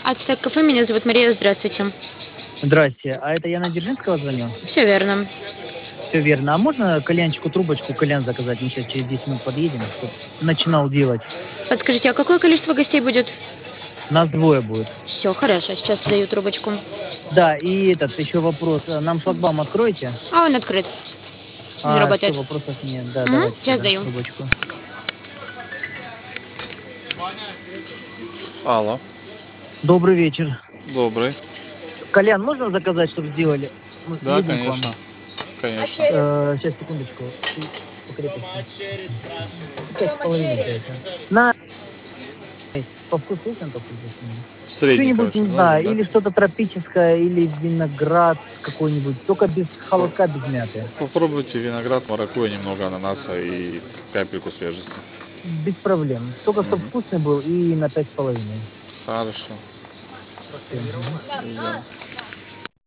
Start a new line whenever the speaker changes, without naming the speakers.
Ацтек кафе, меня зовут Мария, здравствуйте.
Здрасте, а это я на Дзержинского звоню?
Все верно.
Все верно. А можно кальянчику трубочку, кальян заказать? Мы сейчас через 10 минут подъедем, чтобы начинал делать.
Подскажите, а какое количество гостей будет?
Нас двое будет.
Все, хорошо, сейчас даю трубочку.
Да, и этот еще вопрос. Нам шлагбаум откроете?
А он открыт. Он
Все,
работает.
вопросов нет. Да,
Угу,
давайте
сейчас
тогда
даю.
трубочку.
Алло,
Добрый вечер.
добрый.
Кальян можно заказать, чтобы сделали? Мы
Да,
едем к вам.
конечно, конечно.
Сейчас, секундочку. По крепости. 5,5 получается. На по вкусу есть он такой?
Средний,
Что-нибудь,
короче,
не
нужен,
знаю,
да?
или что-то тропическое, или виноград какой-нибудь, только без холодка, без мяты.
Попробуйте виноград, маракуйя, немного ананаса и капельку свежести.
Без проблем. Только чтобы
Мгм.
вкусный был и на 5,5.
Хорошо.
Всё.
Идем.